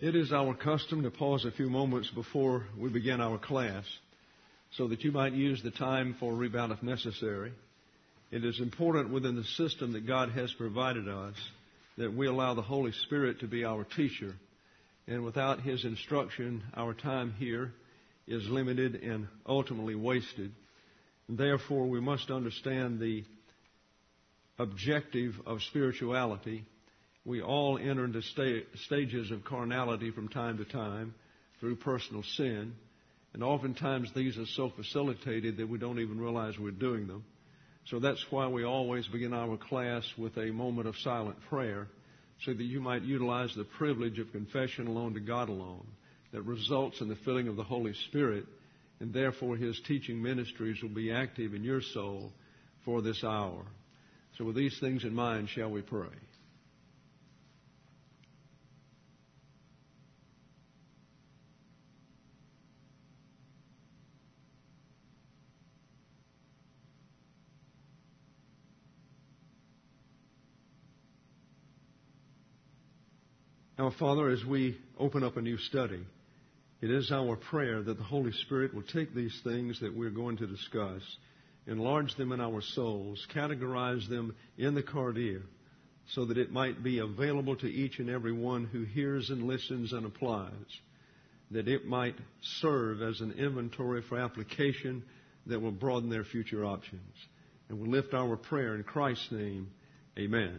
It is our custom to pause a few moments before we begin our class so that you might use the time for rebound if necessary. It is important within the system that God has provided us that we allow the Holy Spirit to be our teacher. And without His instruction, our time here is limited and ultimately wasted. And therefore, we must understand the objective of spirituality. We all enter into stages of carnality from time to time through personal sin. And oftentimes these are so facilitated that we don't even realize we're doing them. So that's why we always begin our class with a moment of silent prayer, so that you might utilize the privilege of confession alone to God alone that results in the filling of the Holy Spirit, and therefore His teaching ministries will be active in your soul for this hour. So with these things in mind, shall we pray? Our Father, as we open up a new study, it is our prayer that the Holy Spirit will take these things that we're going to discuss, enlarge them in our souls, categorize them in the cardia, so that it might be available to each and every one who hears and listens and applies, that it might serve as an inventory for application that will broaden their future options. And we lift our prayer in Christ's name. Amen.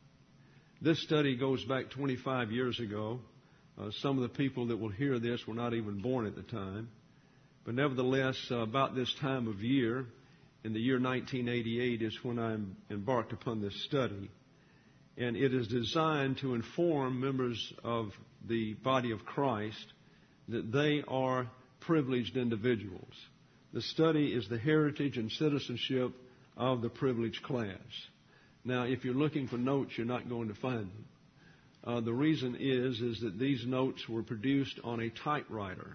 This study goes back 25 years ago. Some of the people that will hear this were not even born at the time. But nevertheless, about this time of year, in the year 1988, is when I embarked upon this study. And it is designed to inform members of the body of Christ that they are privileged individuals. The study is the heritage and citizenship of the privileged class. Now, if you're looking for notes, you're not going to find them. The reason is that these notes were produced on a typewriter.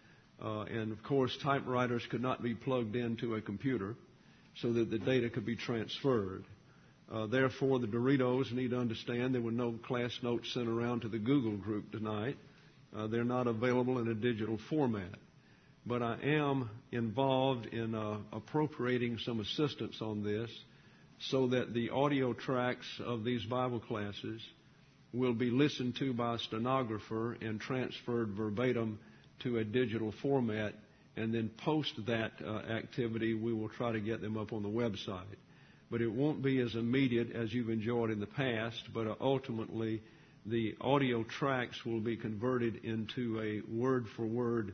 And, of course, typewriters could not be plugged into a computer so that the data could be transferred. Therefore, the Doritos need to understand there were no class notes sent around to the Google group tonight. They're not available in a digital format. But I am involved in appropriating some assistance on this, so that the audio tracks of these Bible classes will be listened to by a stenographer and transferred verbatim to a digital format, and then post that activity, we will try to get them up on the website. But it won't be as immediate as you've enjoyed in the past, but ultimately the audio tracks will be converted into a word-for-word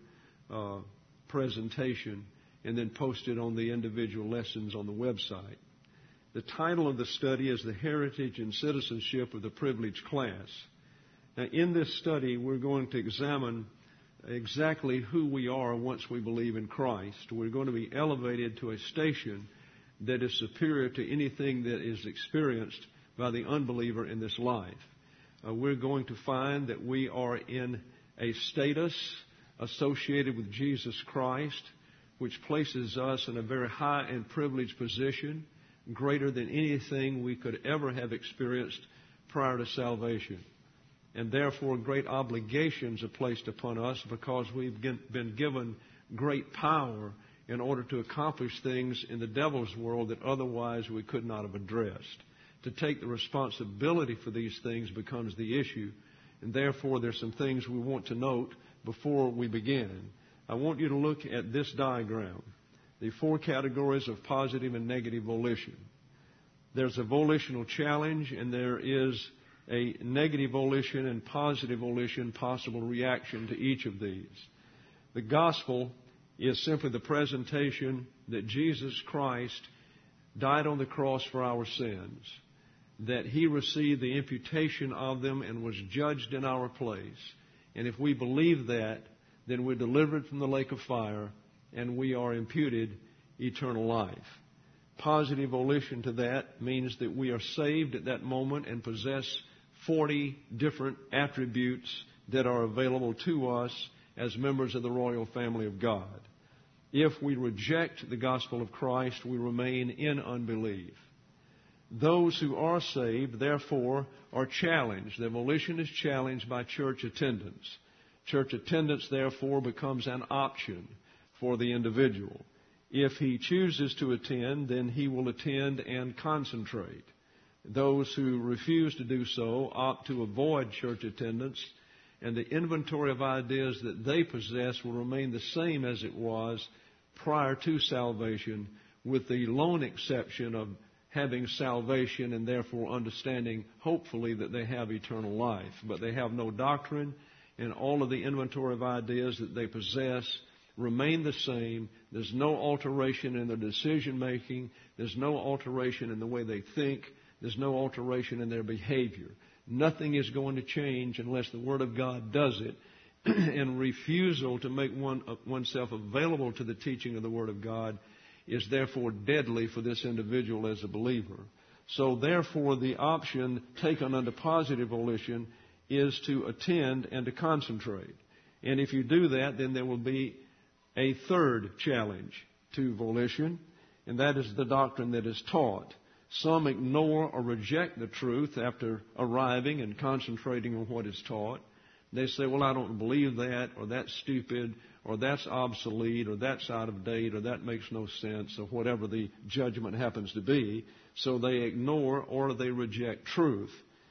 presentation and then posted on the individual lessons on the website. The title of the study is The Heritage and Citizenship of the Privileged Class. Now, in this study, we're going to examine exactly who we are once we believe in Christ. We're going to be elevated to a station that is superior to anything that is experienced by the unbeliever in this life. We're going to find that we are in a status associated with Jesus Christ, which places us in a very high and privileged position, greater than anything we could ever have experienced prior to salvation. And therefore, great obligations are placed upon us because we've been given great power in order to accomplish things in the devil's world that otherwise we could not have addressed. To take the responsibility for these things becomes the issue, and therefore there's some things we want to note before we begin. I want you to look at this diagram. The four categories of positive and negative volition. There's a volitional challenge, and there is a negative volition and positive volition possible reaction to each of these. The gospel is simply the presentation that Jesus Christ died on the cross for our sins, that He received the imputation of them and was judged in our place. And if we believe that, then we're delivered from the lake of fire, and we are imputed eternal life. Positive volition to that means that we are saved at that moment and possess 40 different attributes that are available to us as members of the royal family of God. If we reject the gospel of Christ, we remain in unbelief. Those who are saved, therefore, are challenged. Their volition is challenged by church attendance. Church attendance, therefore, becomes an option for the individual. If he chooses to attend, then he will attend and concentrate. Those who refuse to do so opt to avoid church attendance, and the inventory of ideas that they possess will remain the same as it was prior to salvation, with the lone exception of having salvation and therefore understanding, hopefully, that they have eternal life. But they have no doctrine, and all of the inventory of ideas that they possess remain the same. There's no alteration in their decision making. There's no alteration in the way they think. There's no alteration in their behavior. Nothing is going to change unless the Word of God does it. And refusal to make oneself available to the teaching of the Word of God is therefore deadly for this individual as a believer. So therefore, the option taken under positive volition is to attend and to concentrate. And if you do that, then there will be a third challenge to volition, and that is the doctrine that is taught. Some ignore or reject the truth after arriving and concentrating on what is taught. They say, well, I don't believe that, or that's stupid, or that's obsolete, or that's out of date, or that makes no sense, or whatever the judgment happens to be. So they ignore or they reject truth.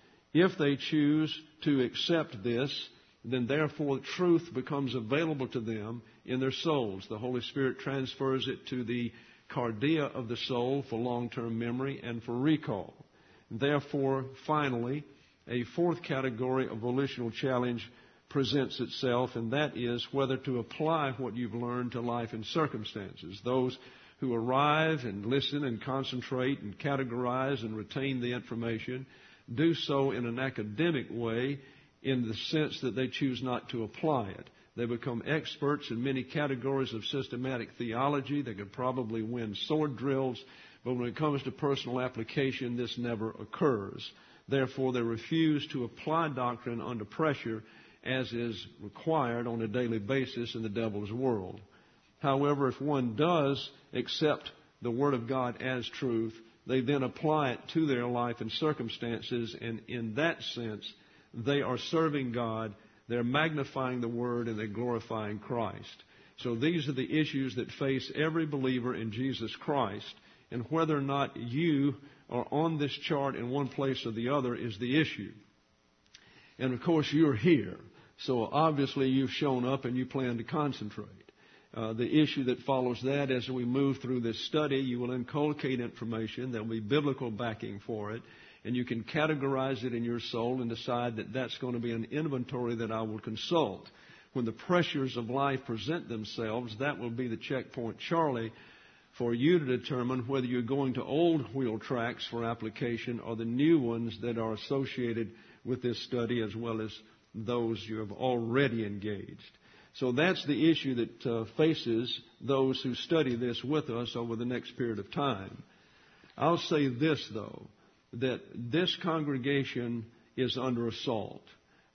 If they choose to accept this, then therefore truth becomes available to them in their souls. The Holy Spirit transfers it to the cardia of the soul for long-term memory and for recall. Therefore, finally, a fourth category of volitional challenge presents itself, and that is whether to apply what you've learned to life and circumstances. Those who arrive and listen and concentrate and categorize and retain the information do so in an academic way, in the sense that they choose not to apply it. They become experts in many categories of systematic theology. They could probably win sword drills, but when it comes to personal application, this never occurs. Therefore, they refuse to apply doctrine under pressure as is required on a daily basis in the devil's world. However, if one does accept the Word of God as truth, they then apply it to their life and circumstances, and in that sense, they are serving God, they're magnifying the Word, and they're glorifying Christ. So these are the issues that face every believer in Jesus Christ, and whether or not you are on this chart in one place or the other is the issue. And of course, you're here. So obviously you've shown up and you plan to concentrate. The issue that follows that, as we move through this study, you will inculcate information. There will be biblical backing for it. And you can categorize it in your soul and decide that that's going to be an inventory that I will consult. When the pressures of life present themselves, that will be the checkpoint, Charlie, for you to determine whether you're going to old wheel tracks for application or the new ones that are associated with this study, as well as those you have already engaged. So that's the issue that faces those who study this with us over the next period of time. I'll say this, though, that this congregation is under assault.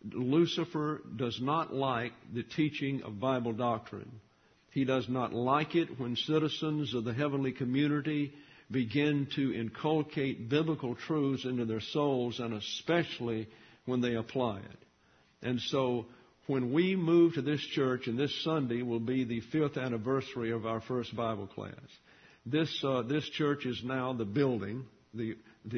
Lucifer does not like the teaching of Bible doctrine. He does not like it when citizens of the heavenly community begin to inculcate biblical truths into their souls, and especially when they apply it. And so when we move to this church, and this Sunday will be the 5th anniversary of our first Bible class. This church is now the building, the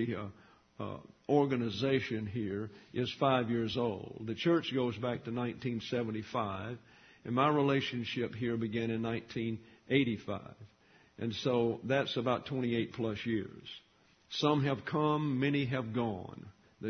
organization here is 5 years old. The church goes back to 1975, and my relationship here began in 1985. And so that's about 28 plus years. Some have come, many have gone.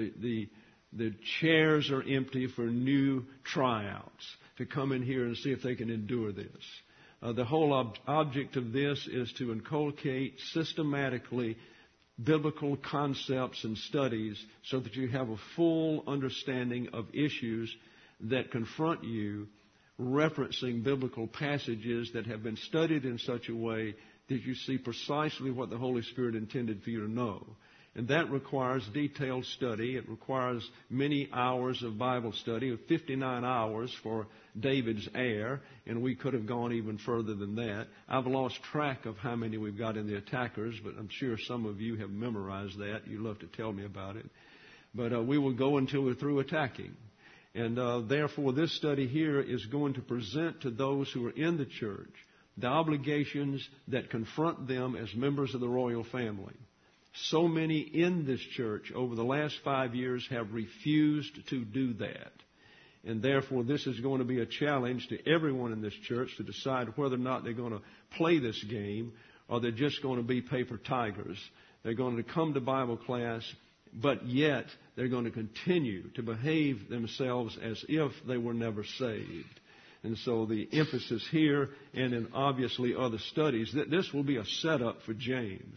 The chairs are empty for new tryouts to come in here and see if they can endure this. The whole object of this is to inculcate systematically biblical concepts and studies so that you have a full understanding of issues that confront you, referencing biblical passages that have been studied in such a way that you see precisely what the Holy Spirit intended for you to know. And that requires detailed study. It requires many hours of Bible study, 59 hours for David's heir, and we could have gone even further than that. I've lost track of how many we've got in the attackers, but I'm sure some of you have memorized that. You love to tell me about it. But we will go until we're through attacking. And therefore, this study here is going to present to those who are in the church the obligations that confront them as members of the royal family. So many in this church over the last 5 years have refused to do that. And therefore, this is going to be a challenge to everyone in this church to decide whether or not they're going to play this game or they're just going to be paper tigers. They're going to come to Bible class, but yet they're going to continue to behave themselves as if they were never saved. And so the emphasis here and in obviously other studies, that this will be a setup for James.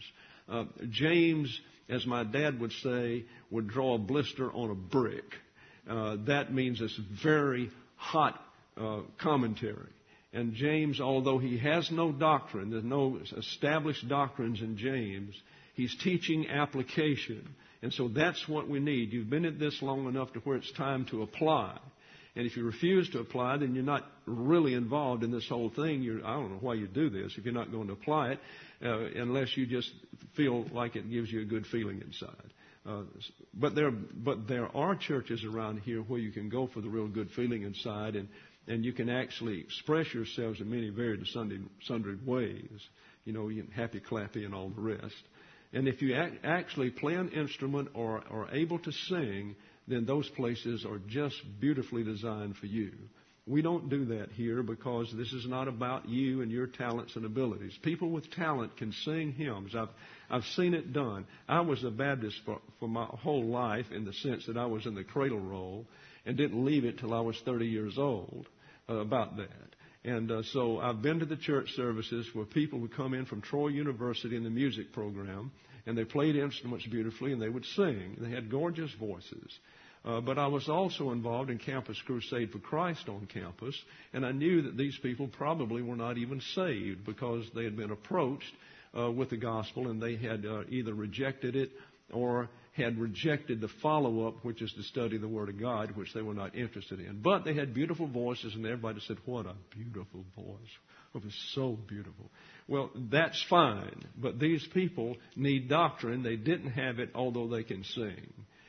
James, as my dad would say, would draw a blister on a brick. That means it's very hot commentary. And James, although he has no doctrine, there's no established doctrines in James, he's teaching application. And so that's what we need. You've been at this long enough to where it's time to apply. And if you refuse to apply, then you're not really involved in this whole thing. I don't know why you do this if you're not going to apply it, unless you just feel like it gives you a good feeling inside. But there are churches around here where you can go for the real good feeling inside, and you can actually express yourselves in many varied and sundry ways. You know, happy, clappy, and all the rest. And if you actually play an instrument or are able to sing, then those places are just beautifully designed for you. We don't do that here because this is not about you and your talents and abilities. People with talent can sing hymns. I've seen it done. I was a Baptist for my whole life in the sense that I was in the cradle roll and didn't leave it till I was 30 years old about that. And so I've been to the church services where people would come in from Troy University in the music program, and they played instruments beautifully, and they would sing. They had gorgeous voices. But I was also involved in Campus Crusade for Christ on campus, and I knew that these people probably were not even saved because they had been approached with the gospel, and they had either rejected it or had rejected the follow-up, which is to study the Word of God, which they were not interested in. But they had beautiful voices, and everybody said, "What a beautiful voice. It was so beautiful." Well, that's fine, but these people need doctrine. They didn't have it, although they can sing.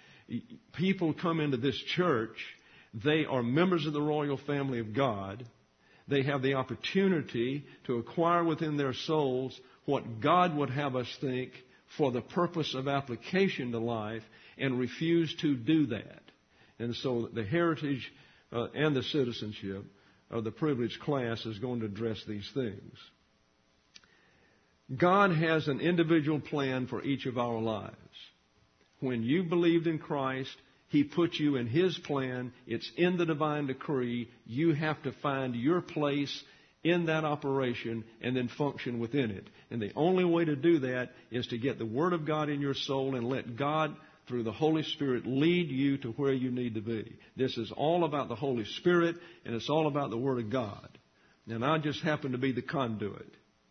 People come into this church, they are members of the royal family of God. They have the opportunity to acquire within their souls what God would have us think for the purpose of application to life, and refuse to do that. And so the heritage and the citizenship of the privileged class is going to address these things. God has an individual plan for each of our lives. When you believed in Christ, He put you in His plan. It's in the divine decree. You have to find your place in that operation and then function within it. And the only way to do that is to get the Word of God in your soul and let God, through the Holy Spirit, lead you to where you need to be. This is all about the Holy Spirit, and it's all about the Word of God. And I just happen to be the conduit.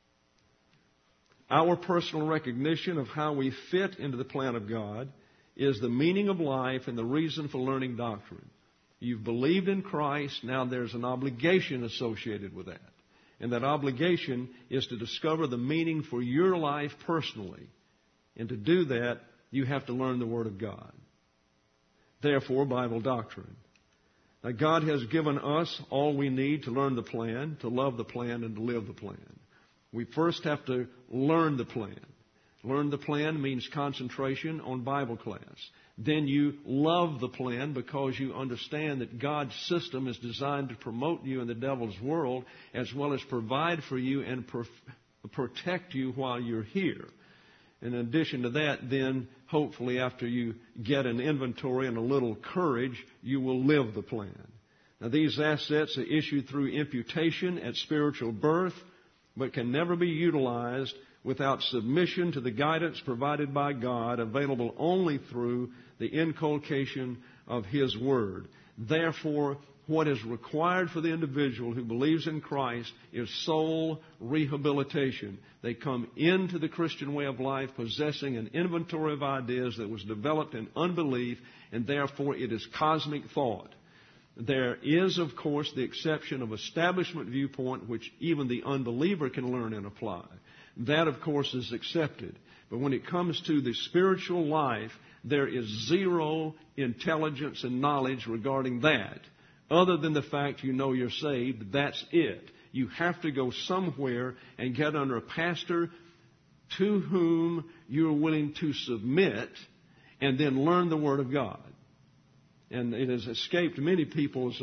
Our personal recognition of how we fit into the plan of God is the meaning of life and the reason for learning doctrine. You've believed in Christ, now there's an obligation associated with that. And that obligation is to discover the meaning for your life personally. And to do that, you have to learn the Word of God. Therefore, Bible doctrine. Now, God has given us all we need to learn the plan, to love the plan, and to live the plan. We first have to learn the plan. Learn the plan means concentration on Bible class. Then you love the plan because you understand that God's system is designed to promote you in the devil's world as well as provide for you and protect you while you're here. In addition to that, then, hopefully after you get an inventory and a little courage, you will live the plan. Now, these assets are issued through imputation at spiritual birth, but can never be utilized without submission to the guidance provided by God, available only through the inculcation of His Word. Therefore, what is required for the individual who believes in Christ is soul rehabilitation. They come into the Christian way of life possessing an inventory of ideas that was developed in unbelief, and therefore it is cosmic thought. There is, of course, the exception of establishment viewpoint, which even the unbeliever can learn and apply. That, of course, is accepted. But when it comes to the spiritual life, there is zero intelligence and knowledge regarding that. Other than the fact you know you're saved, that's it. You have to go somewhere and get under a pastor to whom you're willing to submit and then learn the Word of God. And it has escaped many people's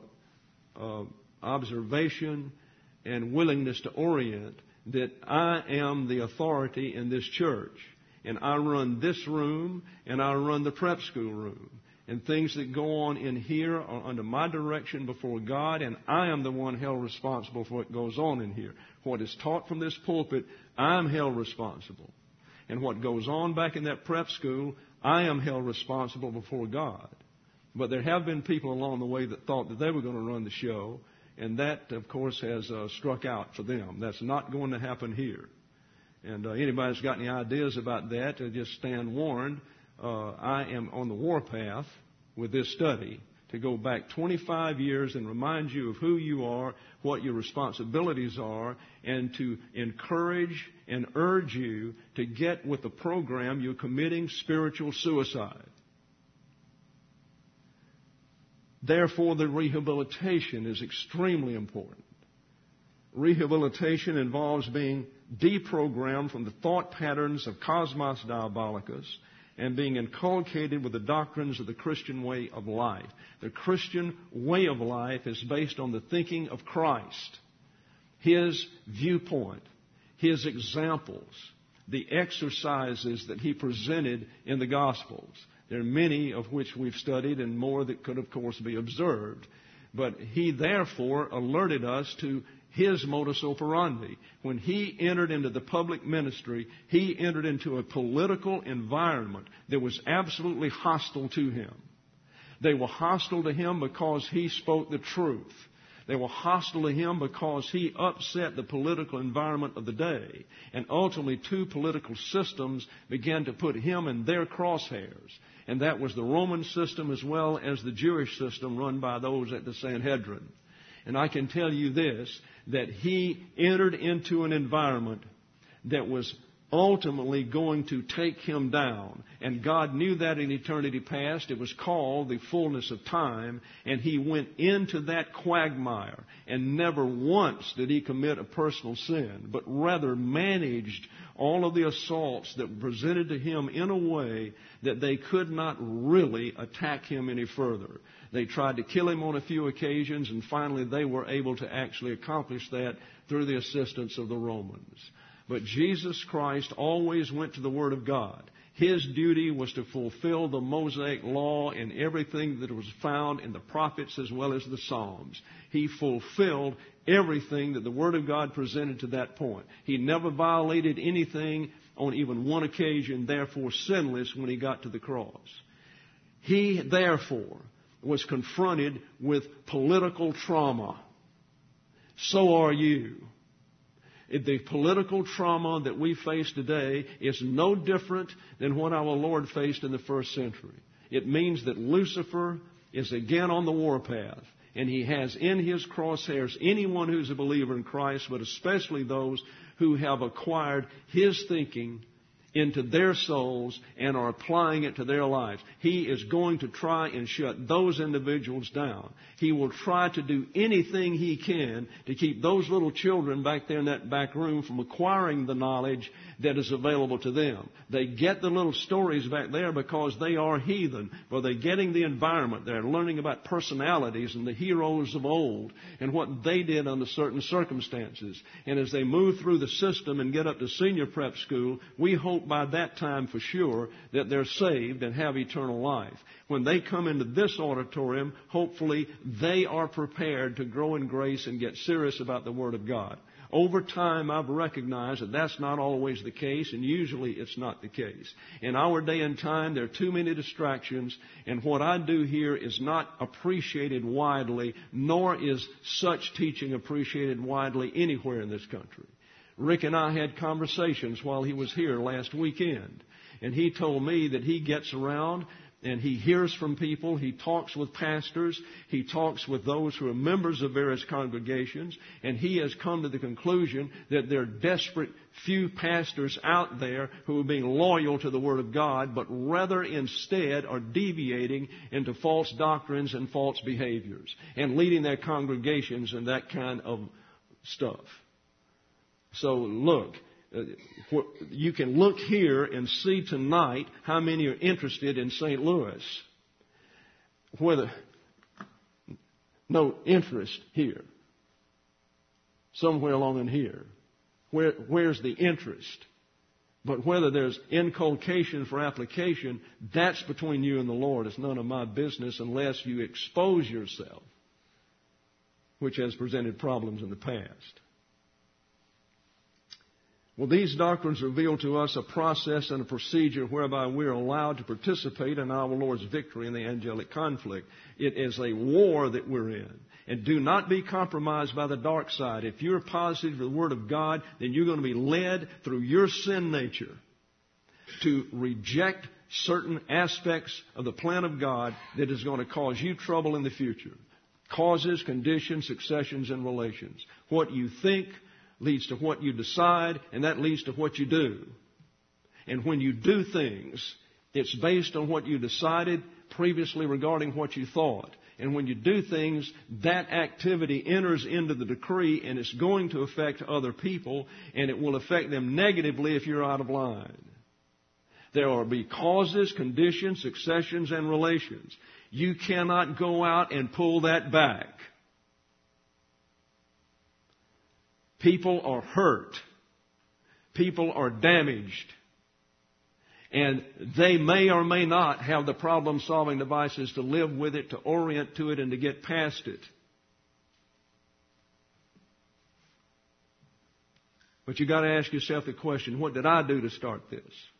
observation and willingness to orient that I am the authority in this church. And I run this room, and I run the prep school room. And things that go on in here are under my direction before God, and I am the one held responsible for what goes on in here. What is taught from this pulpit, I'm held responsible. And what goes on back in that prep school, I am held responsible before God. But there have been people along the way that thought that they were going to run the show, and that, of course, has struck out for them. That's not going to happen here. And anybody that's got any ideas about that, just stand warned. I am on the warpath with this study to go back 25 years and remind you of who you are, what your responsibilities are, and to encourage and urge you to get with the program you're committing spiritual suicide. Therefore, the rehabilitation is extremely important. Rehabilitation involves being deprogrammed from the thought patterns of Cosmos Diabolicus and being inculcated with the doctrines of the Christian way of life. The Christian way of life is based on the thinking of Christ, His viewpoint, His examples, the exercises that He presented in the Gospels. There are many of which we've studied and more that could, of course, be observed. But He, therefore, alerted us to His modus operandi. When He entered into the public ministry, He entered into a political environment that was absolutely hostile to Him. They were hostile to Him because He spoke the truth. They were hostile to Him because He upset the political environment of the day. And ultimately, two political systems began to put Him in their crosshairs. And that was the Roman system as well as the Jewish system run by those at the Sanhedrin. And I can tell you this, that He entered into an environment that was ultimately going to take Him down. And God knew that in eternity past. It was called the fullness of time. And He went into that quagmire. And never once did He commit a personal sin, but rather managed all of the assaults that were presented to Him in a way that they could not really attack Him any further. They tried to kill Him on a few occasions, and finally they were able to actually accomplish that through the assistance of the Romans. But Jesus Christ always went to the Word of God. His duty was to fulfill the Mosaic law in everything that was found in the prophets as well as the Psalms. He fulfilled everything that the Word of God presented to that point. He never violated anything on even one occasion, therefore sinless when He got to the cross. He, therefore, was confronted with political trauma. So are you. The political trauma that we face today is no different than what our Lord faced in the first century. It means that Lucifer is again on the warpath, and he has in his crosshairs anyone who's a believer in Christ, but especially those who have acquired his thinking into their souls and are applying it to their lives. He is going to try and shut those individuals down. He will try to do anything he can to keep those little children back there in that back room from acquiring the knowledge that is available to them. They get the little stories back there because they are heathen, but they're getting the environment. They're learning about personalities and the heroes of old and what they did under certain circumstances. And as they move through the system and get up to senior prep school, we hope by that time for sure that they're saved and have eternal life. When they come into this auditorium, hopefully they are prepared to grow in grace and get serious about the Word of God. Over time, I've recognized that that's not always the case, and usually it's not the case. In our day and time, there are too many distractions, and what I do here is not appreciated widely, nor is such teaching appreciated widely anywhere in this country. Rick and I had conversations while he was here last weekend, and he told me that he gets around and he hears from people, he talks with pastors, he talks with those who are members of various congregations, and he has come to the conclusion that there are desperate few pastors out there who are being loyal to the Word of God, but rather instead are deviating into false doctrines and false behaviors and leading their congregations in that kind of stuff. So look, you can look here and see tonight how many are interested in St. Louis. No interest here. Somewhere along in here. Where's the interest? But whether there's inculcation for application, that's between you and the Lord. It's none of my business unless you expose yourself, which has presented problems in the past. Well, these doctrines reveal to us a process and a procedure whereby we are allowed to participate in our Lord's victory in the angelic conflict. It is a war that we're in. And do not be compromised by the dark side. If you're positive for the Word of God, then you're going to be led through your sin nature to reject certain aspects of the plan of God that is going to cause you trouble in the future. Causes, conditions, successions, and relations. What you think leads to what you decide, and that leads to what you do. And when you do things, it's based on what you decided previously regarding what you thought. And when you do things, that activity enters into the decree, and it's going to affect other people, and it will affect them negatively if you're out of line. There will be causes, conditions, successions, and relations. You cannot go out and pull that back. People are hurt. People are damaged. And they may or may not have the problem-solving devices to live with it, to orient to it, and to get past it. But you've got to ask yourself the question, what did I do to start this?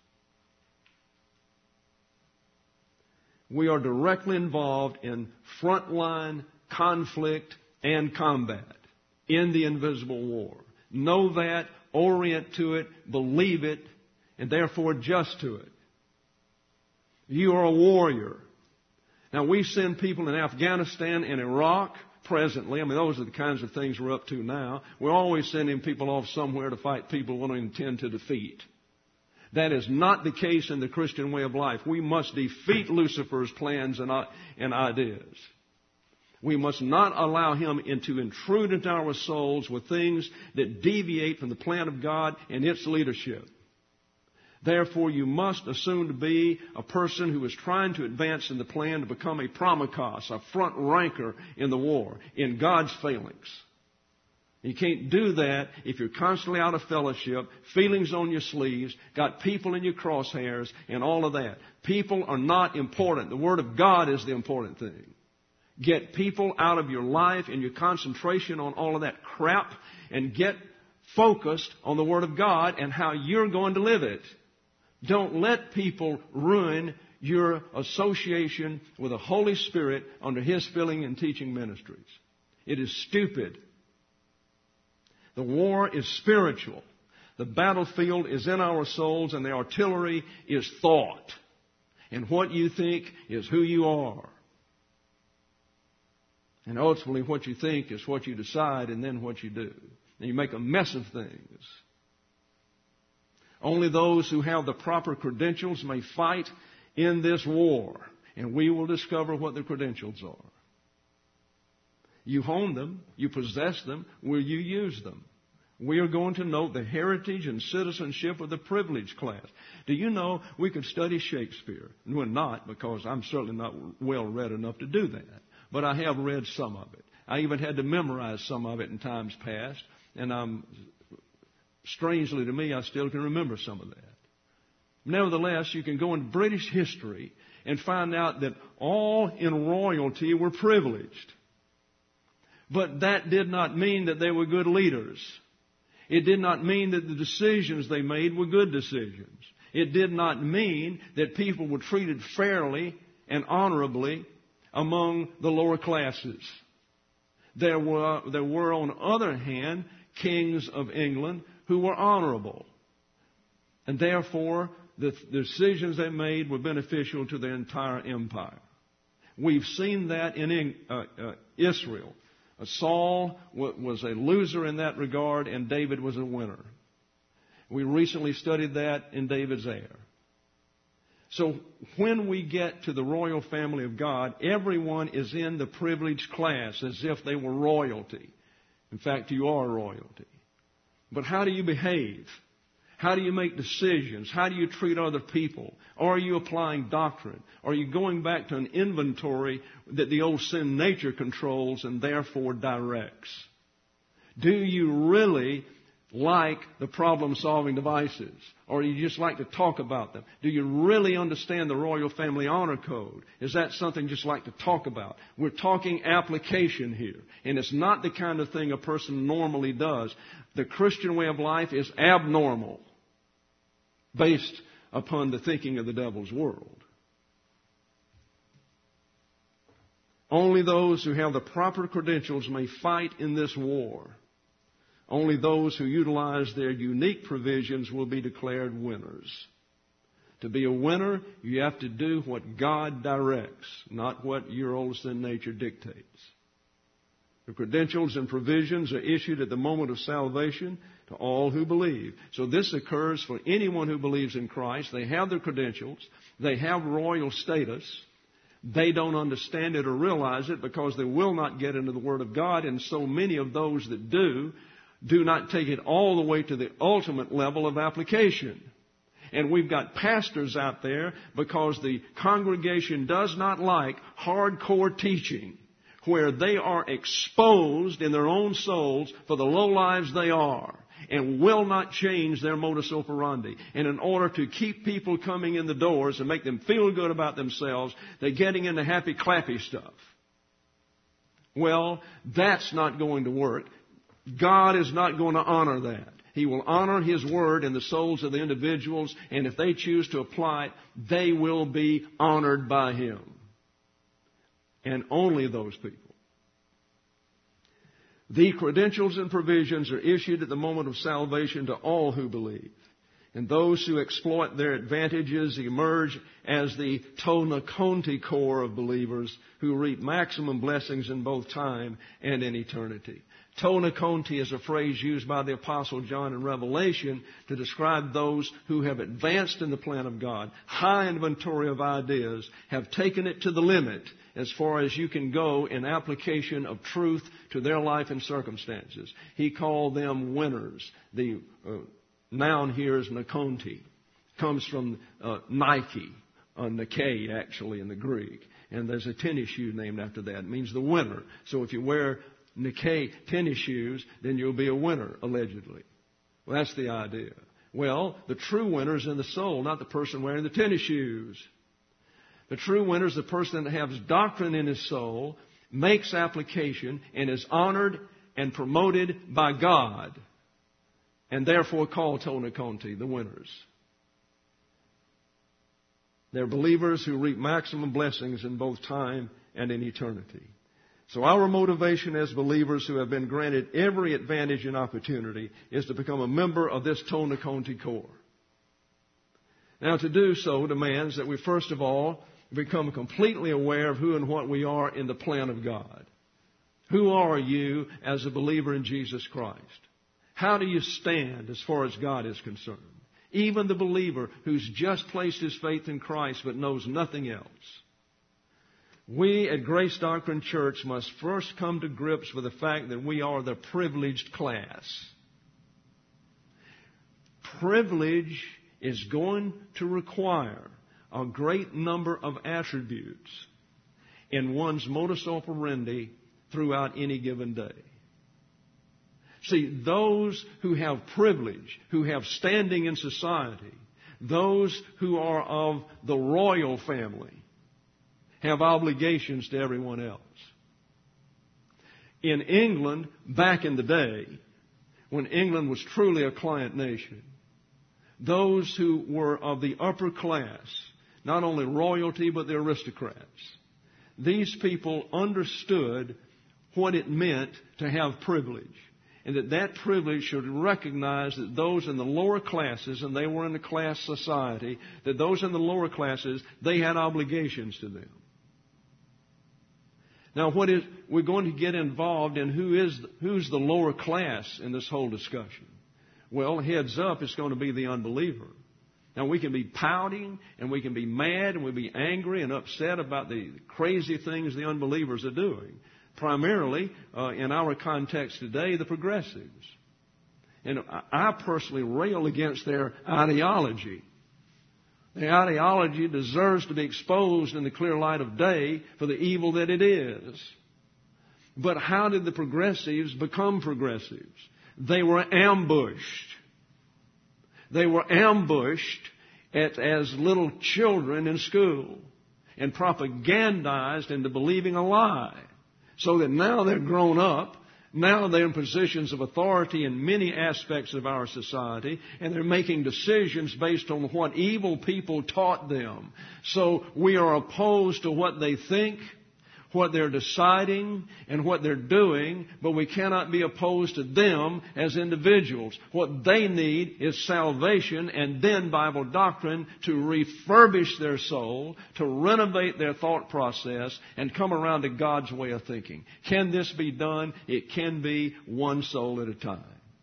We are directly involved in frontline conflict and combat in the invisible war. Know that, orient to it, believe it, and therefore adjust to it. You are a warrior. Now, we send people in Afghanistan and Iraq presently. I mean, those are the kinds of things we're up to now. We're always sending people off somewhere to fight people we don't intend to defeat. That is not the case in the Christian way of life. We must defeat Lucifer's plans and ideas. We must not allow him to intrude into our souls with things that deviate from the plan of God and its leadership. Therefore, you must assume to be a person who is trying to advance in the plan to become a promikos, a front ranker in the war, in God's phalanx. You can't do that if you're constantly out of fellowship, feelings on your sleeves, got people in your crosshairs, and all of that. People are not important. The Word of God is the important thing. Get people out of your life and your concentration on all of that crap and get focused on the Word of God and how you're going to live it. Don't let people ruin your association with the Holy Spirit under His filling and teaching ministries. It is stupid. The war is spiritual. The battlefield is in our souls, and the artillery is thought. And what you think is who you are. And ultimately what you think is what you decide and then what you do. And you make a mess of things. Only those who have the proper credentials may fight in this war. And we will discover what the credentials are. You hone them. You possess them. Will you use them? We are going to note the heritage and citizenship of the privileged class. Do you know we could study Shakespeare? We're not, because I'm certainly not well read enough to do that. But I have read some of it. I even had to memorize some of it in times past. And strangely to me, I still can remember some of that. Nevertheless, you can go into British history and find out that all in royalty were privileged. But that did not mean that they were good leaders. It did not mean that the decisions they made were good decisions. It did not mean that people were treated fairly and honorably among the lower classes. There were, on the other hand, kings of England who were honorable. And therefore, the decisions they made were beneficial to their entire empire. We've seen that in Israel. Saul was a loser in that regard, and David was a winner. We recently studied that in David's heir. So when we get to the royal family of God, everyone is in the privileged class as if they were royalty. In fact, you are royalty. But how do you behave? How do you make decisions? How do you treat other people? Are you applying doctrine? Are you going back to an inventory that the old sin nature controls and therefore directs? Do you really like the problem-solving devices? Or do you just like to talk about them? Do you really understand the Royal Family Honor Code? Is that something you just like to talk about? We're talking application here. And it's not the kind of thing a person normally does. The Christian way of life is abnormal, based upon the thinking of the devil's world. Only those who have the proper credentials may fight in this war. Only those who utilize their unique provisions will be declared winners. To be a winner, you have to do what God directs, not what your old sin nature dictates. The credentials and provisions are issued at the moment of salvation to all who believe. So this occurs for anyone who believes in Christ. They have their credentials. They have royal status. They don't understand it or realize it because they will not get into the Word of God. And so many of those that do not take it all the way to the ultimate level of application. And we've got pastors out there because the congregation does not like hardcore teaching where they are exposed in their own souls for the low lives they are and will not change their modus operandi. And in order to keep people coming in the doors and make them feel good about themselves, they're getting into happy clappy stuff. Well, that's not going to work. God is not going to honor that. He will honor His Word in the souls of the individuals, and if they choose to apply it, they will be honored by Him. And only those people. The credentials and provisions are issued at the moment of salvation to all who believe. And those who exploit their advantages emerge as the Tona Conti core of believers who reap maximum blessings in both time and in eternity. Tona Conti is a phrase used by the Apostle John in Revelation to describe those who have advanced in the plan of God, high inventory of ideas, have taken it to the limit as far as you can go in application of truth to their life and circumstances. He called them winners. The noun here is Nakonti. Comes from Nike, Nike actually in the Greek. And there's a tennis shoe named after that. It means the winner. So if you wear Nike tennis shoes, then you'll be a winner, allegedly. Well, that's the idea. Well, the true winner is in the soul, not the person wearing the tennis shoes. The true winner is the person that has doctrine in his soul, makes application, and is honored and promoted by God, and therefore called Tona Conti, the winners. They're believers who reap maximum blessings in both time and in eternity. So our motivation as believers who have been granted every advantage and opportunity is to become a member of this Tona Conti core. Now, to do so demands that we first of all become completely aware of who and what we are in the plan of God. Who are you as a believer in Jesus Christ? How do you stand as far as God is concerned? Even the believer who's just placed his faith in Christ but knows nothing else. We at Grace Doctrine Church must first come to grips with the fact that we are the privileged class. Privilege is going to require a great number of attributes in one's modus operandi throughout any given day. See, those who have privilege, who have standing in society, those who are of the royal family, have obligations to everyone else. In England, back in the day, when England was truly a client nation. Those who were of the upper class, not only royalty, but the aristocrats. These people understood what it meant to have privilege. And that privilege should recognize that those in the lower classes, and they were in a class society, that those in the lower classes, they had obligations to them. Now, we're going to get involved in who's the lower class in this whole discussion. Well, heads up, it's going to be the unbeliever. Now, we can be pouting, and we can be mad, and we'll be angry and upset about the crazy things the unbelievers are doing. Primarily, in our context today, the progressives. And I personally rail against their ideology. The ideology deserves to be exposed in the clear light of day for the evil that it is. But how did the progressives become progressives? They were ambushed. They were ambushed as little children in school and propagandized into believing a lie. So that now they're grown up, now they're in positions of authority in many aspects of our society, and they're making decisions based on what evil people taught them. So we are opposed to what they think, what they're deciding, and what they're doing, but we cannot be opposed to them as individuals. What they need is salvation and then Bible doctrine to refurbish their soul, to renovate their thought process, and come around to God's way of thinking. Can this be done? It can be, one soul at a time.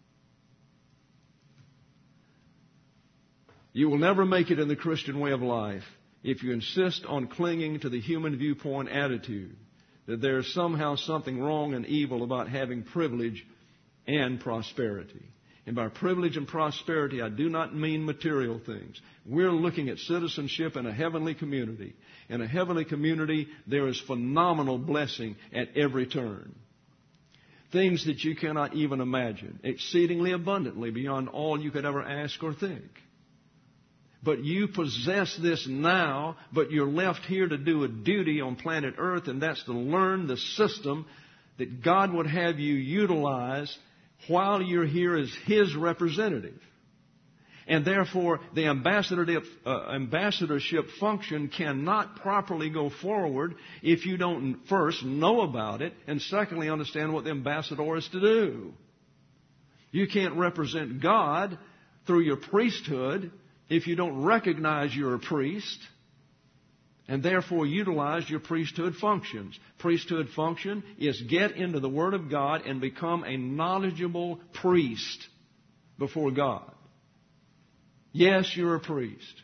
You will never make it in the Christian way of life if you insist on clinging to the human viewpoint attitude that there is somehow something wrong and evil about having privilege and prosperity. And by privilege and prosperity, I do not mean material things. We're looking at citizenship in a heavenly community. In a heavenly community, there is phenomenal blessing at every turn. Things that you cannot even imagine, exceedingly abundantly beyond all you could ever ask or think. But you possess this now, but you're left here to do a duty on planet Earth, and that's to learn the system that God would have you utilize while you're here as His representative. And therefore, the ambassadorship function cannot properly go forward if you don't first know about it, and secondly, understand what the ambassador is to do. You can't represent God through your priesthood if you don't recognize you're a priest and therefore utilize your priesthood functions. Priesthood function is get into the Word of God and become a knowledgeable priest before God. Yes, you're a priest.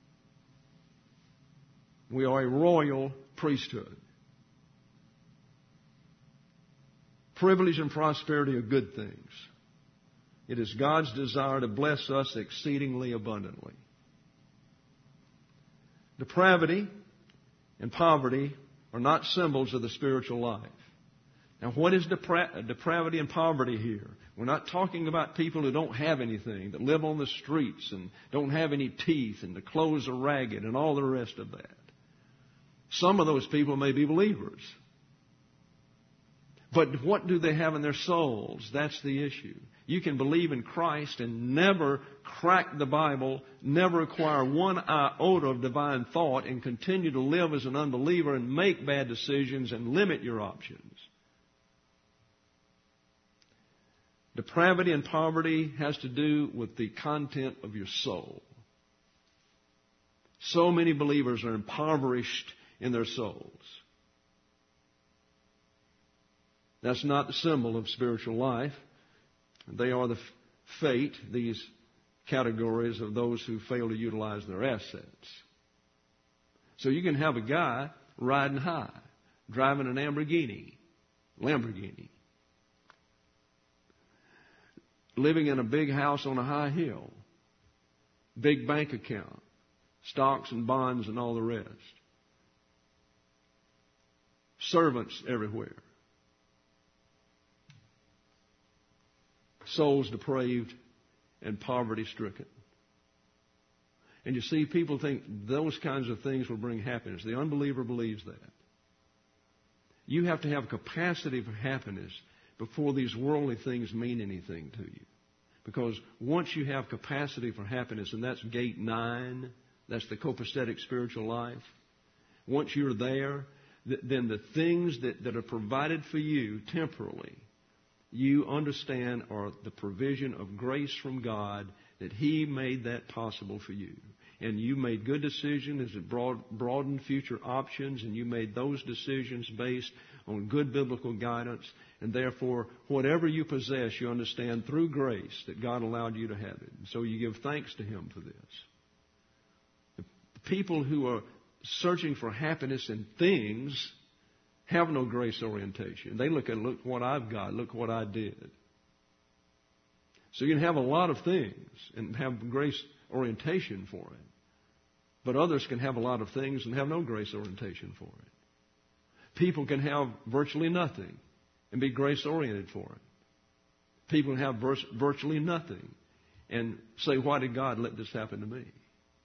We are a royal priesthood. Privilege and prosperity are good things. It is God's desire to bless us exceedingly abundantly. Depravity and poverty are not symbols of the spiritual life. Now, what is depravity and poverty here? We're not talking about people who don't have anything, that live on the streets and don't have any teeth and the clothes are ragged and all the rest of that. Some of those people may be believers. But what do they have in their souls? That's the issue. You can believe in Christ and never crack the Bible, never acquire one iota of divine thought, and continue to live as an unbeliever and make bad decisions and limit your options. Depravity and poverty has to do with the content of your soul. So many believers are impoverished in their souls. That's not the symbol of spiritual life. They are the fate, these categories of those who fail to utilize their assets. So you can have a guy riding high, driving an Lamborghini, living in a big house on a high hill, big bank account, stocks and bonds and all the rest, servants everywhere. Souls depraved and poverty-stricken. And you see, people think those kinds of things will bring happiness. The unbeliever believes that. You have to have capacity for happiness before these worldly things mean anything to you. Because once you have capacity for happiness, and that's gate 9, that's the copacetic spiritual life. Once you're there, then the things that are provided for you temporally, you understand are the provision of grace from God, that He made that possible for you. And you made good decisions as it broadened future options, and you made those decisions based on good biblical guidance. And therefore, whatever you possess, you understand through grace that God allowed you to have it. And so you give thanks to Him for this. The people who are searching for happiness in things have no grace orientation. They look what I've got, look what I did. So you can have a lot of things and have grace orientation for it. But others can have a lot of things and have no grace orientation for it. People can have virtually nothing and be grace oriented for it. People can have virtually nothing and say, why did God let this happen to me?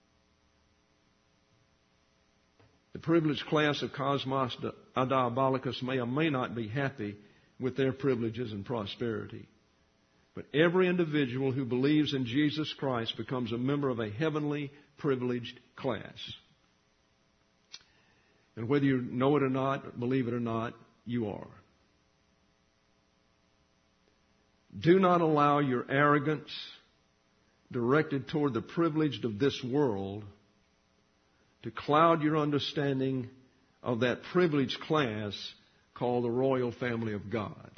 The privileged class of Cosmos Diabolicus may or may not be happy with their privileges and prosperity. But every individual who believes in Jesus Christ becomes a member of a heavenly privileged class. And whether you know it or not, believe it or not, you are. Do not allow your arrogance directed toward the privileged of this world to cloud your understanding of that privileged class called the royal family of God.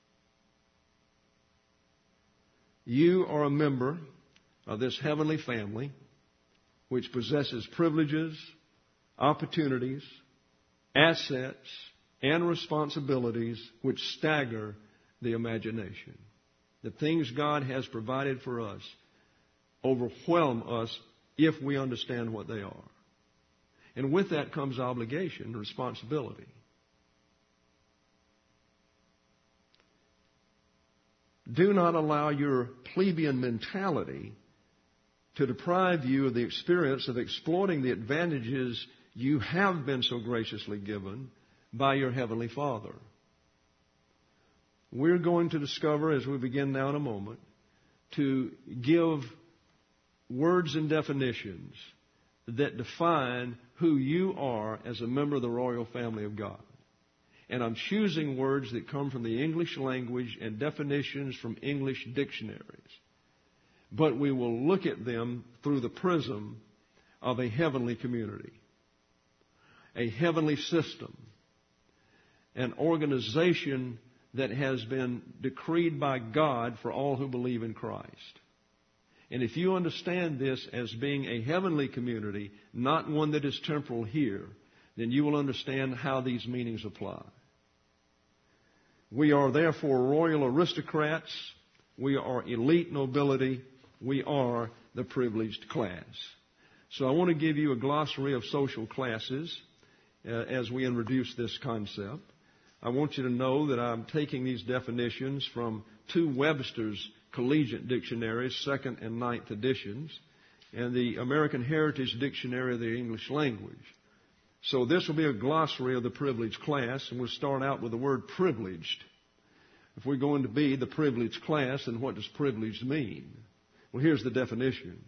You are a member of this heavenly family which possesses privileges, opportunities, assets, and responsibilities which stagger the imagination. The things God has provided for us overwhelm us if we understand what they are. And with that comes obligation and responsibility. Do not allow your plebeian mentality to deprive you of the experience of exploiting the advantages you have been so graciously given by your Heavenly Father. We're going to discover, as we begin now in a moment, to give words and definitions that define who you are as a member of the royal family of God. And I'm choosing words that come from the English language and definitions from English dictionaries. But we will look at them through the prism of a heavenly community, a heavenly system, an organization that has been decreed by God for all who believe in Christ. And if you understand this as being a heavenly community, not one that is temporal here, then you will understand how these meanings apply. We are therefore royal aristocrats. We are elite nobility. We are the privileged class. So I want to give you a glossary of social classes as we introduce this concept. I want you to know that I'm taking these definitions from two Webster's Collegiate Dictionaries, 2nd and 9th editions, and the American Heritage Dictionary of the English Language. So this will be a glossary of the privileged class, and we'll start out with the word privileged. If we're going to be the privileged class, then what does privileged mean? Well, here's the definition.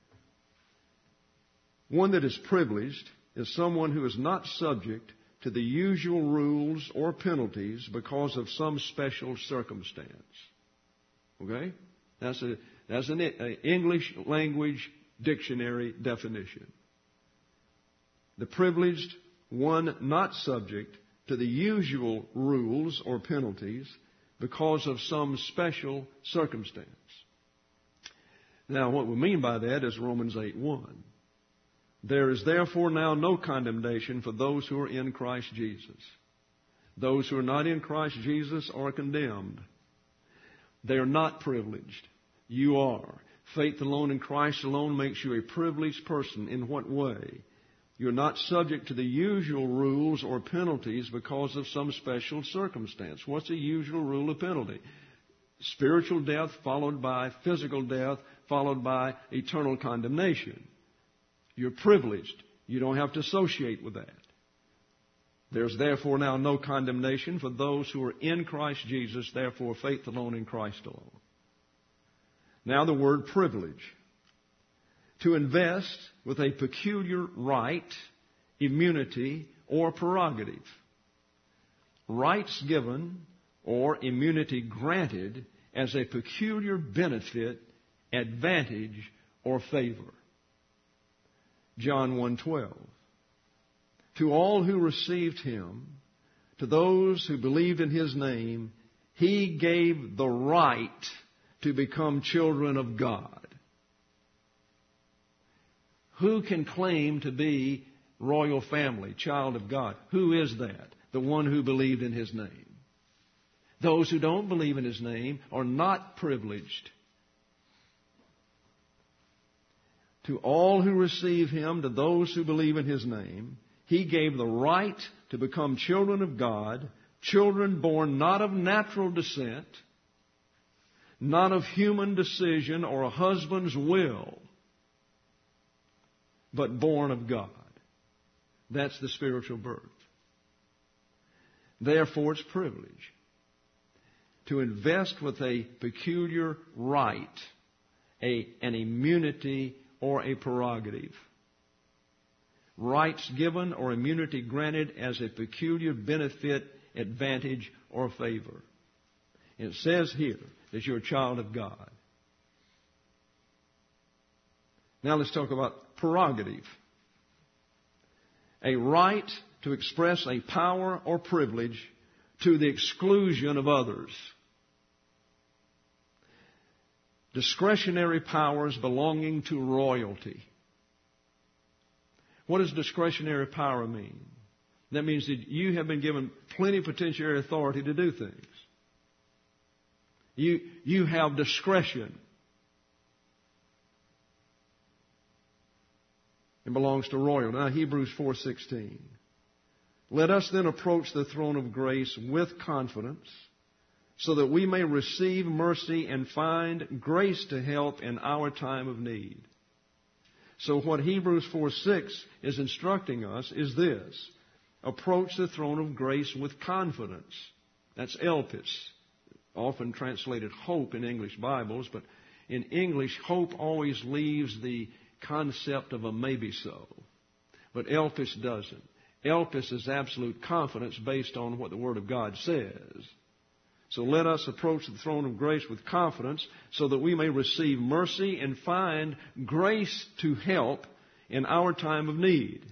One that is privileged is someone who is not subject to the usual rules or penalties because of some special circumstance. Okay? That's an English language dictionary definition. The privileged, one not subject to the usual rules or penalties because of some special circumstance. Now, what we mean by that is Romans 8:1. There is therefore now no condemnation for those who are in Christ Jesus. Those who are not in Christ Jesus are condemned. They are not privileged. You are. Faith alone in Christ alone makes you a privileged person. In what way? You're not subject to the usual rules or penalties because of some special circumstance. What's the usual rule or penalty? Spiritual death followed by physical death followed by eternal condemnation. You're privileged. You don't have to associate with that. There's therefore now no condemnation for those who are in Christ Jesus, therefore faith alone in Christ alone. Now the word privilege. To invest with a peculiar right, immunity, or prerogative. Rights given or immunity granted as a peculiar benefit, advantage, or favor. John 1:12. To all who received Him, to those who believed in His name, He gave the right to become children of God. Who can claim to be royal family, child of God? Who is that? The one who believed in His name. Those who don't believe in His name are not privileged. To all who receive Him, to those who believe in His name, He gave the right to become children of God, children born not of natural descent, not of human decision or a husband's will, but born of God. That's the spiritual birth. Therefore, it's privilege to invest with a peculiar right, an immunity or a prerogative. Rights given or immunity granted as a peculiar benefit, advantage, or favor. And it says here that you're a child of God. Now let's talk about prerogative. A right to express a power or privilege to the exclusion of others. Discretionary powers belonging to royalty. What does discretionary power mean? That means that you have been given plenipotentiary authority to do things. You have discretion. It belongs to royalty. Now, Hebrews 4:16. Let us then approach the throne of grace with confidence, so that we may receive mercy and find grace to help in our time of need. So what Hebrews 4:6 is instructing us is this: approach the throne of grace with confidence. That's elpis, often translated hope in English Bibles, but in English, hope always leaves the concept of a maybe so. But elpis doesn't. Elpis is absolute confidence based on what the Word of God says. So let us approach the throne of grace with confidence so that we may receive mercy and find grace to help in our time of need.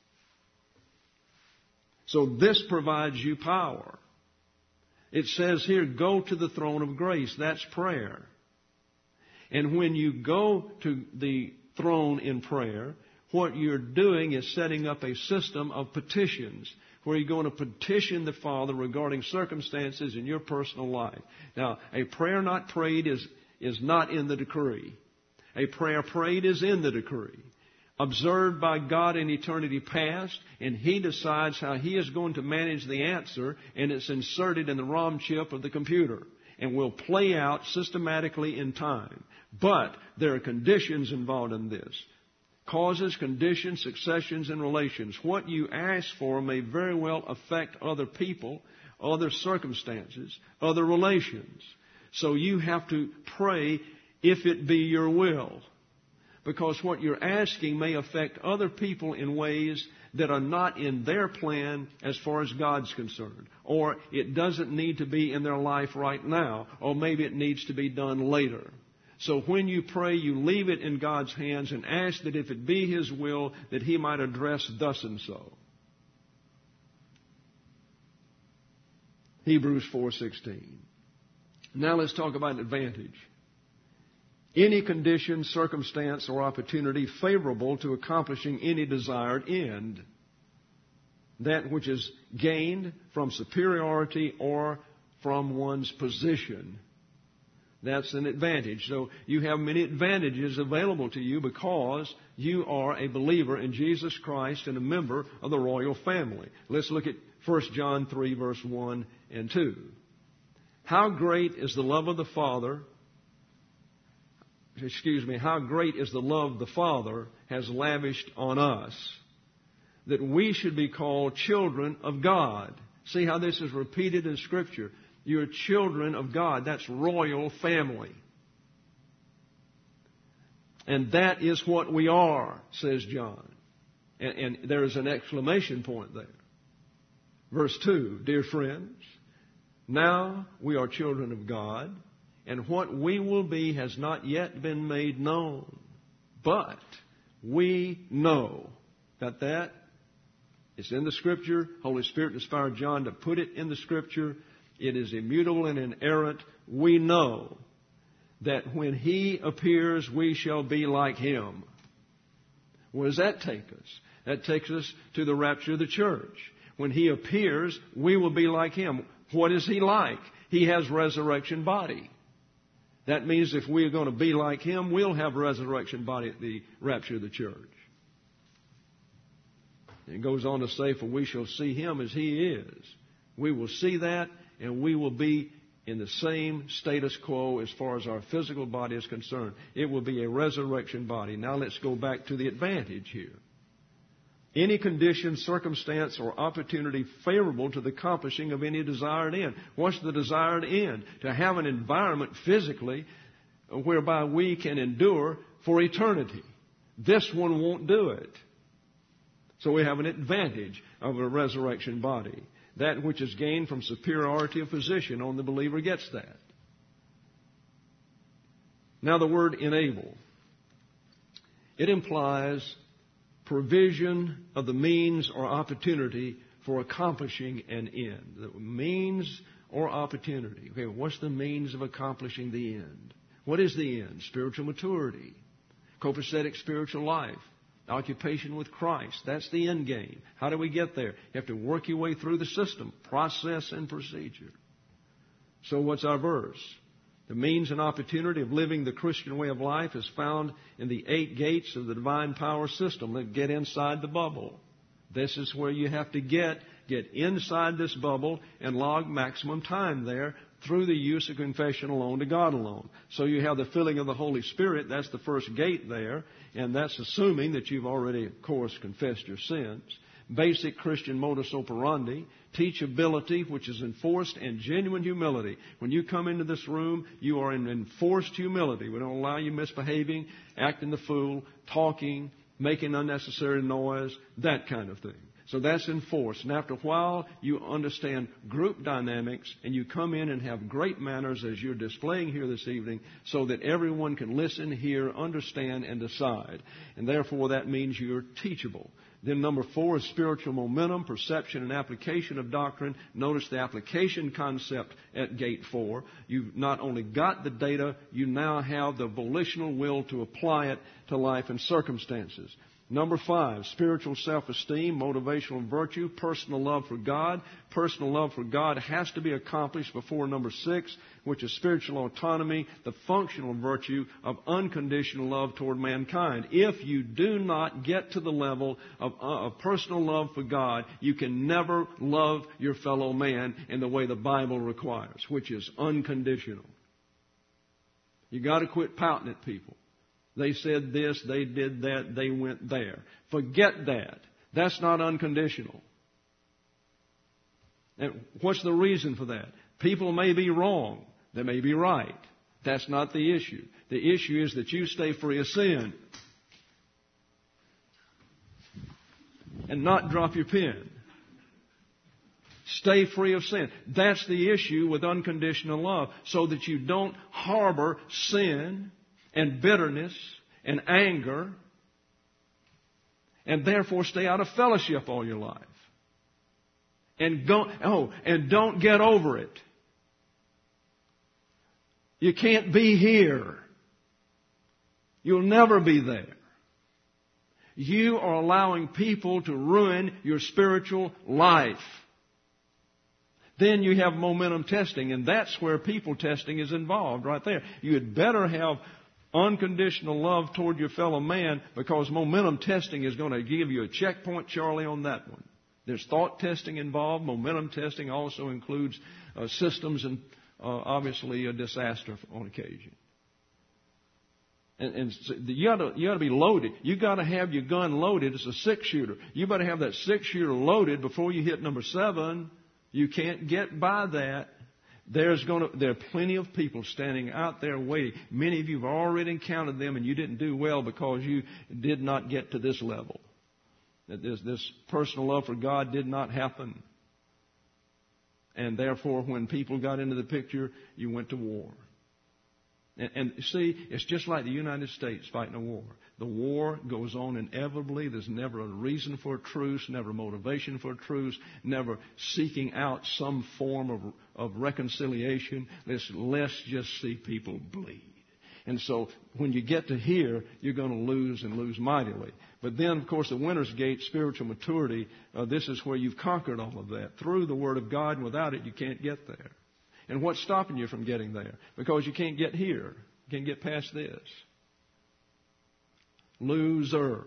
So this provides you power. It says here, go to the throne of grace. That's prayer. And when you go to the throne in prayer, what you're doing is setting up a system of petitions where you're going to petition the Father regarding circumstances in your personal life. Now, a prayer not prayed is not in the decree. A prayer prayed is in the decree, observed by God in eternity past, and He decides how He is going to manage the answer, and it's inserted in the ROM chip of the computer and will play out systematically in time. But there are conditions involved in this. Causes, conditions, successions, and relations. What you ask for may very well affect other people, other circumstances, other relations. So you have to pray if it be your will. Because what you're asking may affect other people in ways that are not in their plan as far as God's concerned. Or it doesn't need to be in their life right now. Or maybe it needs to be done later. So when you pray, you leave it in God's hands and ask that if it be His will, that He might address thus and so. Hebrews 4:16. Now let's talk about advantage. Any condition, circumstance, or opportunity favorable to accomplishing any desired end. That which is gained from superiority or from one's position. That's an advantage. So you have many advantages available to you because you are a believer in Jesus Christ and a member of the royal family. Let's look at 1 John 3, verse 1 and 2. How great is the love of the Father, how great is the love the Father has lavished on us, that we should be called children of God. See how this is repeated in Scripture. You're children of God. That's royal family. And that is what we are, says John. And there is an exclamation point there. Verse 2, dear friends, now we are children of God, and what we will be has not yet been made known. But we know that it's in the Scripture. Holy Spirit inspired John to put it in the Scripture. It is immutable and inerrant. We know that when He appears, we shall be like Him. Where does that take us? That takes us to the rapture of the church. When He appears, we will be like Him. What is He like? He has resurrection body. That means if we are going to be like Him, we'll have resurrection body at the rapture of the church. It goes on to say, for we shall see Him as He is. We will see that, and we will be in the same status quo as far as our physical body is concerned. It will be a resurrection body. Now let's go back to the advantage here. Any condition, circumstance, or opportunity favorable to the accomplishing of any desired end. What's the desired end? To have an environment physically whereby we can endure for eternity. This one won't do it. So we have an advantage of a resurrection body. That which is gained from superiority of position on the believer gets that. Now the word enable. It implies provision of the means or opportunity for accomplishing an end. The means or opportunity. Okay, what's the means of accomplishing the end? What is the end? Spiritual maturity. Copacetic spiritual life. Occupation with Christ. That's the end game. How do we get there? You have to work your way through the system, process and procedure. So what's our verse? The means and opportunity of living the Christian way of life is found in the 8 gates of the divine power system that get inside the bubble. This is where you have to get inside this bubble and log maximum time there through the use of confession alone to God alone. So you have the filling of the Holy Spirit. That's the first gate there. And that's assuming that you've already, of course, confessed your sins. Basic Christian modus operandi. Teachability, which is enforced, and genuine humility. When you come into this room, you are in enforced humility. We don't allow you misbehaving, acting the fool, talking, making unnecessary noise, that kind of thing. So that's enforced. And after a while, you understand group dynamics, and you come in and have great manners as you're displaying here this evening so that everyone can listen, hear, understand, and decide. And therefore, that means you're teachable. Then number 4 is spiritual momentum, perception, and application of doctrine. Notice the application concept at gate 4. You've not only got the data, you now have the volitional will to apply it to life and circumstances. Number 5, spiritual self-esteem, motivational virtue, personal love for God. Personal love for God has to be accomplished before number 6, which is spiritual autonomy, the functional virtue of unconditional love toward mankind. If you do not get to the level of personal love for God, you can never love your fellow man in the way the Bible requires, which is unconditional. You got to quit pouting at people. They said this, they did that, they went there. Forget that. That's not unconditional. And what's the reason for that? People may be wrong. They may be right. That's not the issue. The issue is that you stay free of sin. And not drop your pen. Stay free of sin. That's the issue with unconditional love. So that you don't harbor sin and bitterness and anger, and therefore stay out of fellowship all your life. And don't get over it. You can't be here. You'll never be there. You are allowing people to ruin your spiritual life. Then you have momentum testing, and that's where people testing is involved right there. You had better have unconditional love toward your fellow man, because momentum testing is going to give you a checkpoint, Charlie, on that one. There's thought testing involved. Momentum testing also includes systems and obviously a disaster on occasion. And so you got to be loaded. You got to have your gun loaded. It's a 6-shooter. You better have that 6-shooter loaded before you hit number 7. You can't get by that. There are plenty of people standing out there waiting. Many of you have already encountered them, and you didn't do well because you did not get to this level. That this personal love for God did not happen. And therefore, when people got into the picture, you went to war. And see, it's just like the United States fighting a war. The war goes on inevitably. There's never a reason for a truce, never a motivation for a truce, never seeking out some form of reconciliation. Let's just see people bleed. And so when you get to here, you're going to lose and lose mightily. But then, of course, the winner's gate, spiritual maturity, this is where you've conquered all of that. Through the Word of God, and without it, you can't get there. And what's stopping you from getting there? Because you can't get here. You can't get past this. Loser.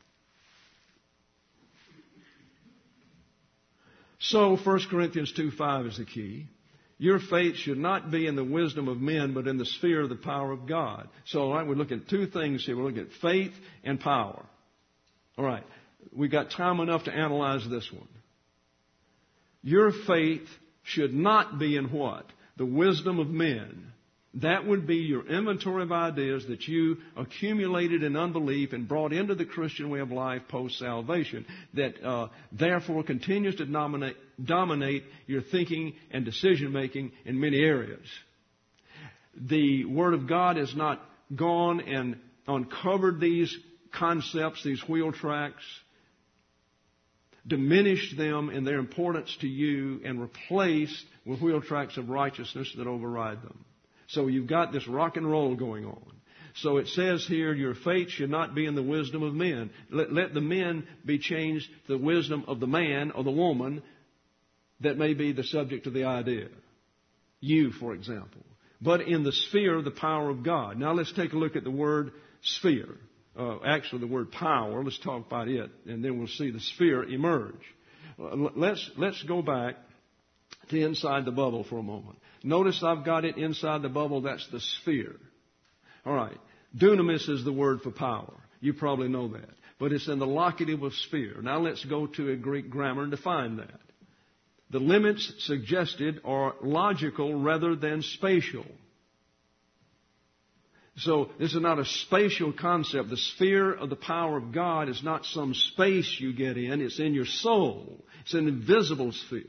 So 1 Corinthians 2:5 is the key. Your faith should not be in the wisdom of men, but in the sphere of the power of God. So all right, we're looking at two things here. We're looking at faith and power. All right, we've got time enough to analyze this one. Your faith should not be in what? The wisdom of men. That would be your inventory of ideas that you accumulated in unbelief and brought into the Christian way of life post-salvation, that therefore continues to dominate your thinking and decision-making in many areas. The Word of God has not gone and uncovered these concepts, these wheel tracks, diminished them in their importance to you, and replaced with wheel tracks of righteousness that override them. So you've got this rock and roll going on. So it says here, your faith should not be in the wisdom of men. Let the men be changed to the wisdom of the man or the woman that may be the subject of the idea. You, for example. But in the sphere of the power of God. Now let's take a look at the word sphere. Actually, the word power. Let's talk about it, and then we'll see the sphere emerge. Let's go back to inside the bubble for a moment. Notice I've got it inside the bubble. That's the sphere. All right. Dunamis is the word for power. You probably know that. But it's in the locative of sphere. Now let's go to a Greek grammar and define that. The limits suggested are logical rather than spatial. So this is not a spatial concept. The sphere of the power of God is not some space you get in. It's in your soul. It's an invisible sphere.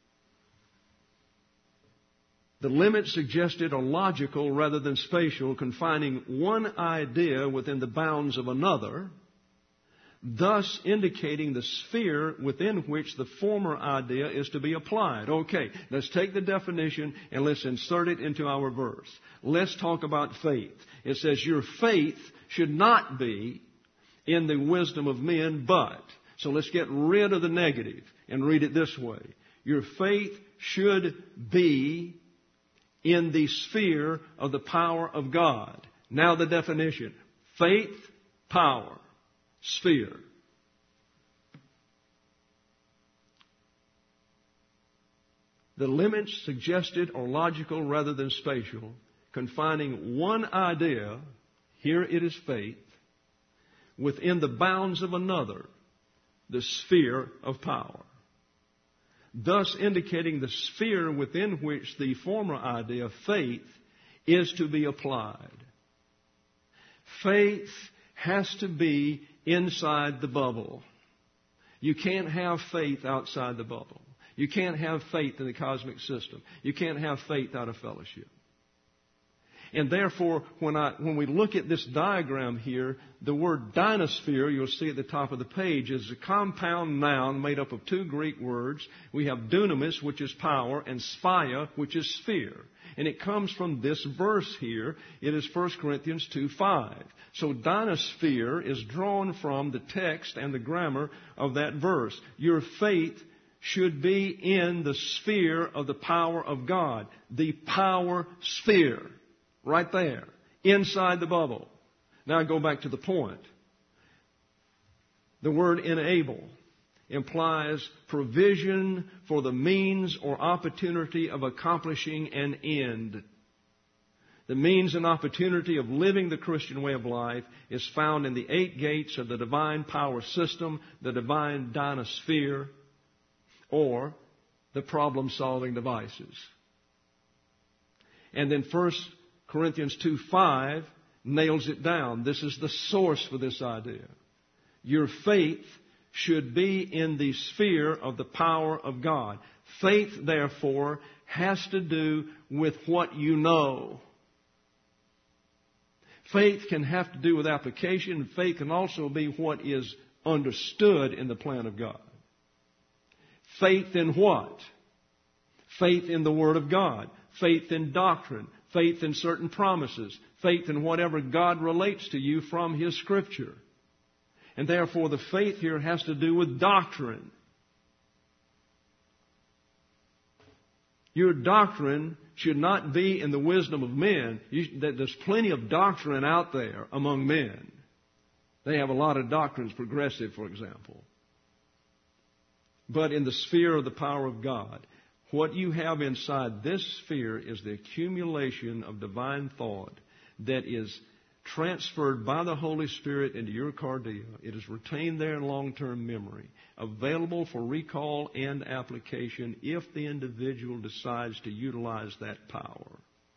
The limits suggested are logical rather than spatial, confining one idea within the bounds of another, thus indicating the sphere within which the former idea is to be applied. Okay, let's take the definition and let's insert it into our verse. Let's talk about faith. It says, your faith should not be in the wisdom of men, but. So let's get rid of the negative and read it this way. Your faith should be in the sphere of the power of God. Now the definition. Faith, power, sphere. The limits suggested are logical rather than spatial, confining one idea, here it is faith, within the bounds of another, the sphere of power. Thus indicating the sphere within which the former idea, faith, is to be applied. Faith has to be inside the bubble. You can't have faith outside the bubble. You can't have faith in the cosmic system. You can't have faith out of fellowship. And therefore, when we look at this diagram here, the word dynasphere, you'll see at the top of the page, is a compound noun made up of two Greek words. We have dunamis, which is power, and spaia, which is sphere. And it comes from this verse here. It is 1 Corinthians 2:5. So dynasphere is drawn from the text and the grammar of that verse. Your faith should be in the sphere of the power of God. The power sphere. Right there. Inside the bubble. Now I go back to the point. The word enable implies provision for the means or opportunity of accomplishing an end. The means and opportunity of living the Christian way of life is found in the 8 gates of the divine power system, the divine dynasphere, or the problem-solving devices. And then 1 Corinthians 2:5 nails it down. This is the source for this idea. Your faith should be in the sphere of the power of God. Faith, therefore, has to do with what you know. Faith can have to do with application. Faith can also be what is understood in the plan of God. Faith in what? Faith in the Word of God. Faith in doctrine. Faith in certain promises. Faith in whatever God relates to you from His Scripture. And therefore the faith here has to do with doctrine. Your doctrine should not be in the wisdom of men. There's plenty of doctrine out there among men. They have a lot of doctrines, progressive, for example. But in the sphere of the power of God, what you have inside this sphere is the accumulation of divine thought that is transferred by the Holy Spirit into your cardia. It is retained there in long-term memory, available for recall and application if the individual decides to utilize that power.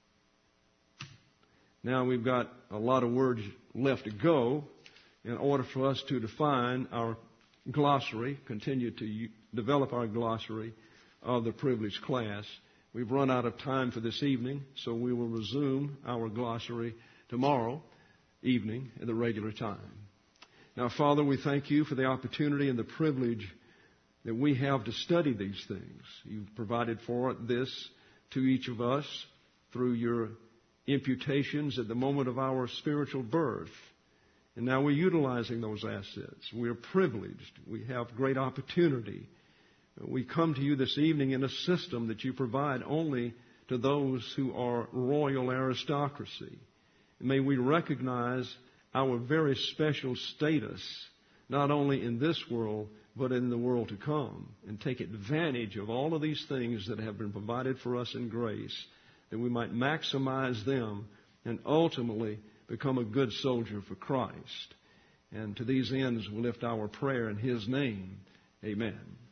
Now we've got a lot of words left to go in order for us to define our glossary, continue to develop our glossary of the privileged class. We've run out of time for this evening, so we will resume our glossary tomorrow evening at the regular time. Now, Father, we thank you for the opportunity and the privilege that we have to study these things. You've provided for this to each of us through your imputations at the moment of our spiritual birth. And now we're utilizing those assets. We're privileged. We have great opportunity. We come to you this evening in a system that you provide only to those who are royal aristocracy. May we recognize our very special status, not only in this world, but in the world to come, and take advantage of all of these things that have been provided for us in grace, that we might maximize them and ultimately become a good soldier for Christ. And to these ends, we lift our prayer in His name. Amen.